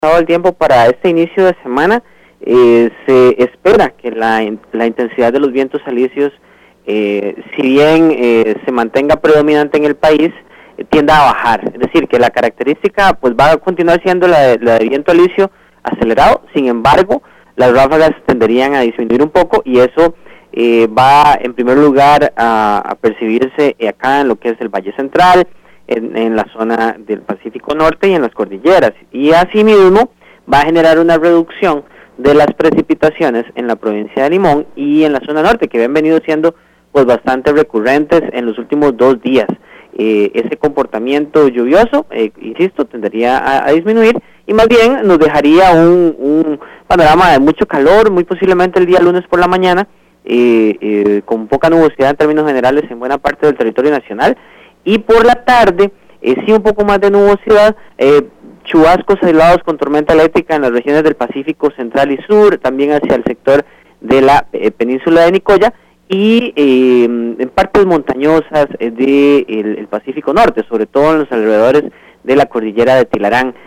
Todo el tiempo para este inicio de semana se espera que la intensidad de los vientos alisios, si bien se mantenga predominante en el país, tienda a bajar. Es decir, que la característica pues va a continuar siendo la de viento alisio acelerado. Sin embargo, las ráfagas tenderían a disminuir un poco y eso va en primer lugar a percibirse acá en lo que es el Valle Central, en la zona del Pacífico Norte y en las cordilleras, y asimismo va a generar una reducción de las precipitaciones en la provincia de Limón y en la zona norte, que han venido siendo pues bastante recurrentes en los últimos 2 días. Ese comportamiento lluvioso, insisto, tendería a disminuir y más bien nos dejaría un panorama de mucho calor, muy posiblemente el día lunes por la mañana, con poca nubosidad en términos generales en buena parte del territorio nacional. Y por la tarde, sí un poco más de nubosidad, chubascos aislados con tormenta eléctrica en las regiones del Pacífico Central y Sur, también hacia el sector de la península de Nicoya y en partes montañosas del Pacífico Norte, sobre todo en los alrededores de la cordillera de Tilarán.